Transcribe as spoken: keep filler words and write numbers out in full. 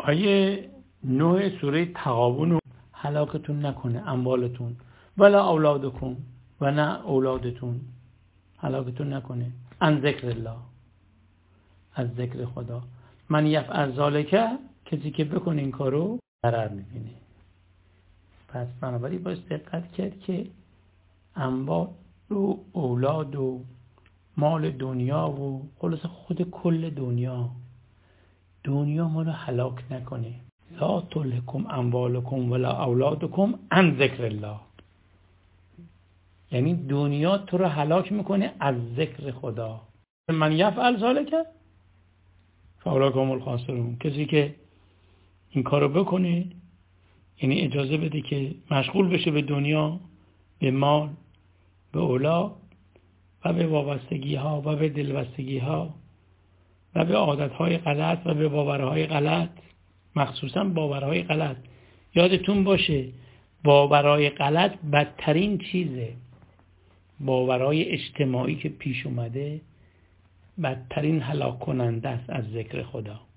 آیه نه سوره تغابن هلاکتون نکنه اموالتون ولا اولادکم و نه اولادتون هلاکتون نکنه عن ذکر الله، از ذکر خدا. من یفعل ذلک، کسی که بکنه این کارو ضرر میبینه. پس بنابراین باید دقت کرد که اموال و اولاد و مال دنیا و خلاص خود کل دنیا دنیا ما رو هلاک نکنه. لا تلهکم اموالکم ولا اولادکم عن ذکر الله، یعنی دنیا تو رو هلاک میکنه از ذکر خدا. من یفعل ذلک فاولئک هم الخاسرون، کسی که این کارو بکنه یعنی اجازه بده که مشغول بشه به دنیا، به مال، به اولاد و به وابستگی ها و به دلبستگی ها و به عادت های غلط و به باورهای غلط، مخصوصا باورهای غلط. یادتون باشه باورهای غلط بدترین چیزه. باورهای اجتماعی که پیش اومده بدترین هلاک کننده است از ذکر خدا.